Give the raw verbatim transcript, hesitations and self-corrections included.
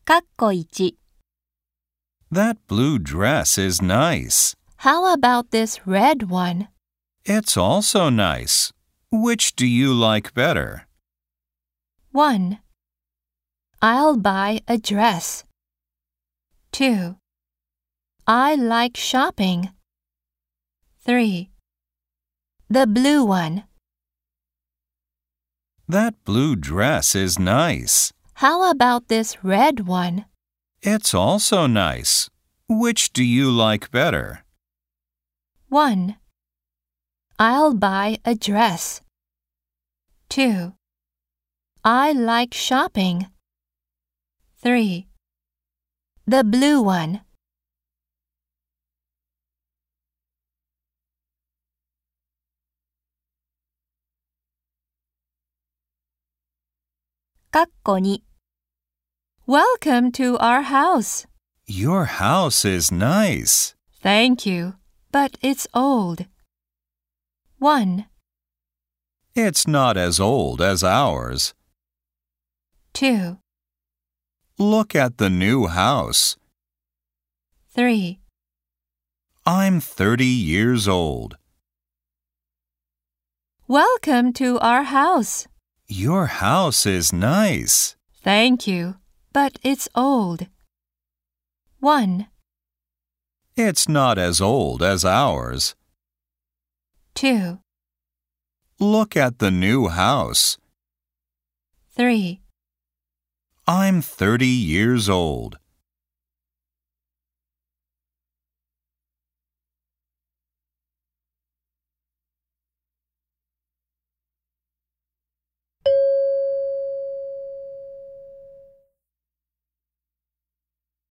かっこいち That blue dress is nice. How about this red one? It's also nice. Which do you like better? one. I'll buy a dress. two. I like shopping. three. The blue one. That blue dress is nice. How about this red one? It's also nice. Which do you like better? one. I'll buy a dress. two. I like shopping. three. The blue one. かっこに Welcome to our house. Your house is nice. Thank you, but it's old. one. It's not as old as ours. two. Look at the new house. three. I'm thirty years old. Welcome to our house. Your house is nice. Thank you, but it's old. one. It's not as old as ours. two. Look at the new house. three. I'm thirty years old.